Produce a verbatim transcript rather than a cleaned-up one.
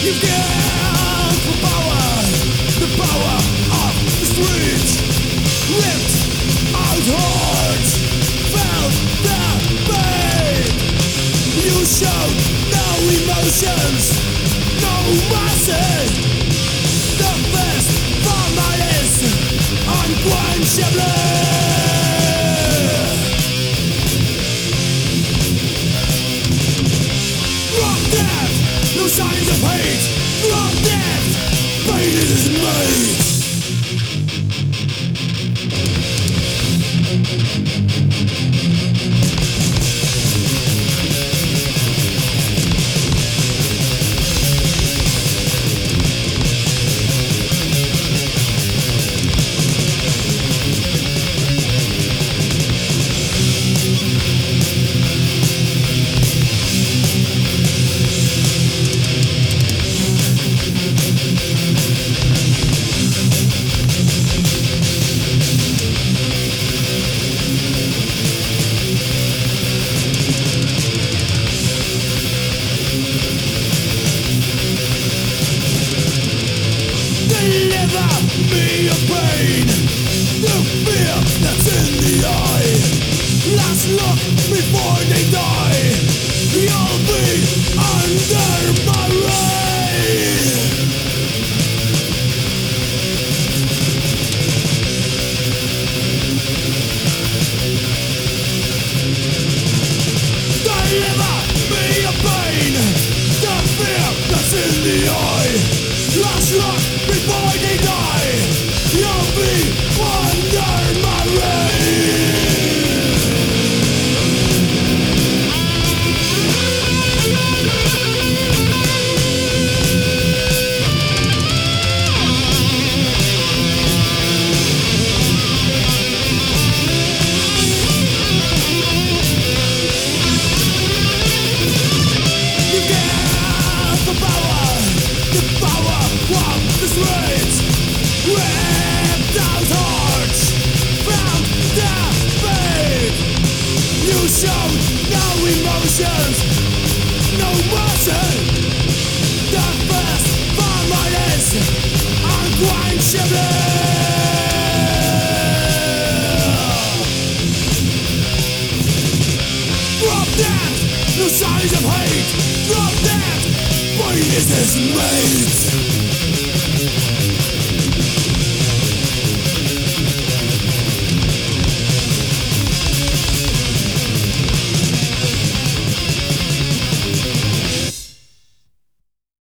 You get the power, the power of the streets. Ripped out hearts, felt the pain. You showed no emotions, no mercy. The best format is unquenchable. No signs of hate, from death, pain is made. Deliver me your pain, the fear that's in the eye. Last look before they die. You'll be under my reign. Deliver me your pain, the fear that's in the eye. Last look before they die. You'll be under my reign. You get the power, the power of the streets. Ripped out hearts from the faith. You showed no emotions, no mercy. The best format is unquenchable. From death, no signs of hate. From death, pain is made.